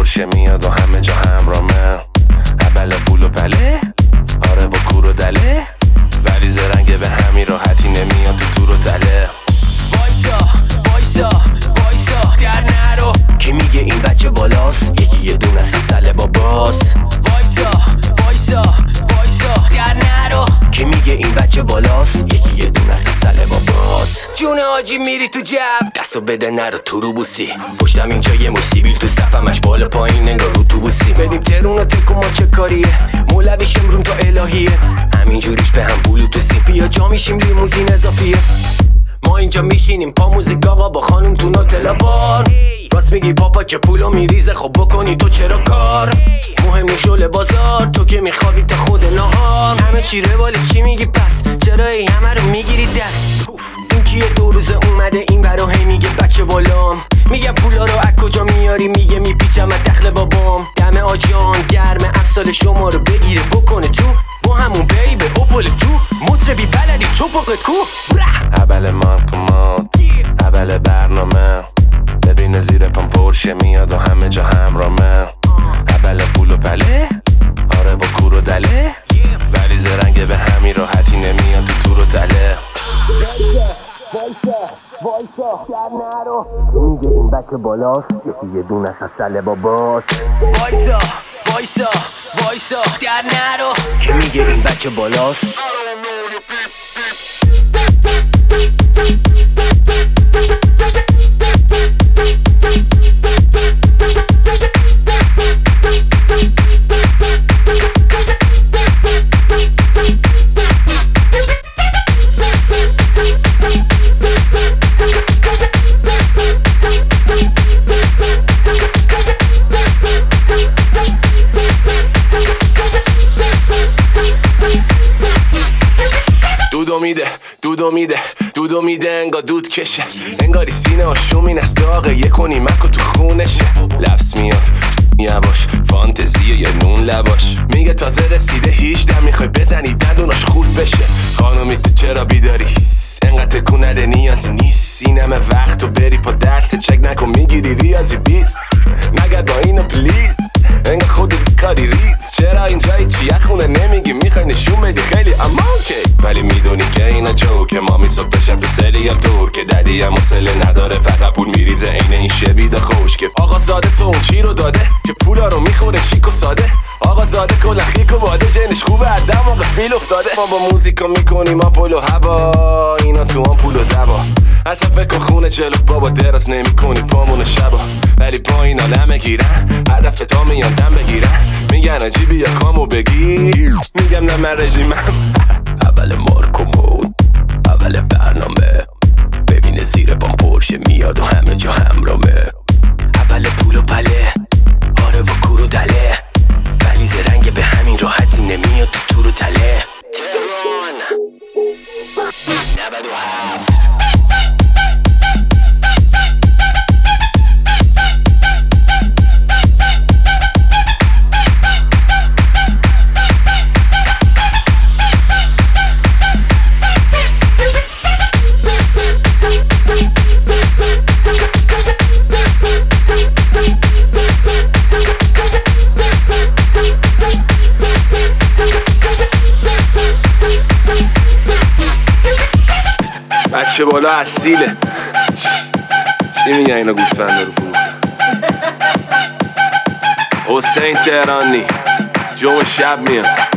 پرشه میاد و همه جا همرامه. اول پول و پله، آره با کور و دله، ولی زرنگ به همین راحتی نمیاد تو تور و تله. وایسا وایسا وایسا در نرو، کی میگه این بچه بالاست؟ یکی یه دونه از سله باباست. وایسا وایسا وایسا در نرو، کی میگه این بچه بالاست؟ یکی یه دونه از سله باباست. جون آجی میری تو جو، دستو بده نرو تو رو بوسی، پشتم اینجا یه موسیبیل تو صفمش بالا پایین انگار رو تو بوسی. بریم ترون و تکو ما چه کاریه، مولویش امرون تا الهیه، همینجوریش به هم بلوتوسی. بیا جا میشیم لیموزین اضافیه. ما اینجا میشینیم پا موزیک آقا با خانم تو نوتلا بار. راست میگی پاپا که پولو میریزه، خب بکنی تو چرا کار؟ مهم نیست شل بازار، تو که میخوابی تا خود نهار. همه چی رواله چی میگی پس؟ چرا ای همه رو میگیری دست؟ این کیه دو روزه اومده این برا هی میگه بچه بالام. میگم پولا رو از کجا میاری؟ میگه میپیچم از دخل بابام. دم آجان گرم افسال شما رو بگیره بکنه تو، با همون بیبه اوپل تو مطربی بلدی چوپاقت کو. اول مارکومات، اول برنامه، ببینه زیر پام پرشه میاد و همه جا همرامه. اول پول و پله، آره با کور و دله، ولی زرنگ به همین راحتی نمیاد تو تور و تله. وایسا در نرو، کی میگه این بچه بالاست؟ یکی یه دونه از سله باباست. وایسا وایسا وایسا در نرو، کی میگه این بچه بالاست؟ دودو میده انگار دود کشه، انگاری سینه آشومین از داغه، یه کنی مکو تو خونشه. لفظ میاد یواش، فانتزیه یا نون لواش، میگه تازه رسیده 18 میخوای بزنی دندوناش خورد بشه. خانومی تو چرا بیداری؟ انقدر تکون نده نیازی نیست، این همه وقت تو بری پا درس چک نکن میگیری ریاضی 20. نگه با اینو پلیز، انگار خودت کاری ریز. چرا اینجایی چیه خونه نمیگی؟ میخوای نشون بدی خیلی اما اوکی، ولی میدونی که اینا جوکه. مامی صبح بشب به سریال دور که ددی هم حوصله نداره، فقط پول میریزه عین این شوید خوش. که آقا زاده تو اون چی رو داده که پولا رو میخوره شیک و ساده؟ آقا زاده کلا خیک و باده، جنش خوبه هر دماغ فیل افتاده. ما با موزیکا میکنیم آپول و هوا، اینا تو هم پول و دوا. اصلا فکر خونه جلو بابا دراز نمیکنی پامون شبا، ولی با اینا نمه گیرن هدف تا میان دم بگیرن. میگن عجیبی یا کامو بگیر، میگم نه من رژیمم. اول مارکومون، اول برنامه، ببینه زیر پام پرشه میاد و همه جا همرامه. اول پول و پله، آره و کور و دله، ولی زرنگ به همین راحتی نمیاد تو تور و تله. تهران 97. بچه بالا اصیله، چی میگن اینا گوسفنده رو فروخته؟ حسین تهرانی جمعه شب میاد.